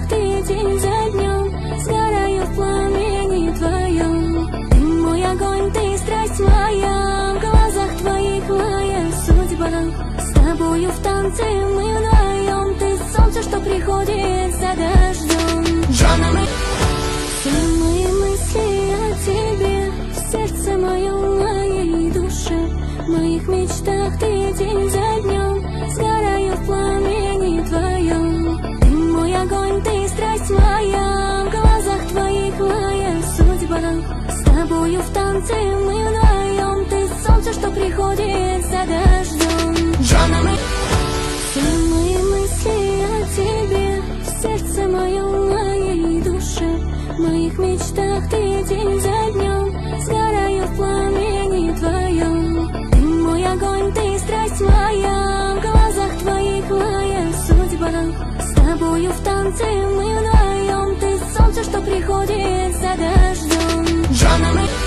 мечтах ты день за днем, сгораю в пламени твоем. Ты мой огонь, ты страсть моя, в глазах твоих моя судьба. С тобою в танце мы вдвоем, ты солнце, что приходит за дождем. Все мои мысли о тебе, в сердце моем, моей душе, в моих мечтах ты день за днем, сгораю в пламени твоем. Ты мой огонь, ты страсть моя, в глазах твоих моя судьба. С тобою в танце мы вдвоем, ты солнце, что приходит за дождем. Все мои мысли о тебе, в сердце моем, моей душе, в моих мечтах ты день за днем, сгораю в пламени твоем. Ты мой огонь, ты страсть моя, в глазах твоих моя судьба. С тобою в танце мы вдвоем, ты солнце, что приходит за дождем.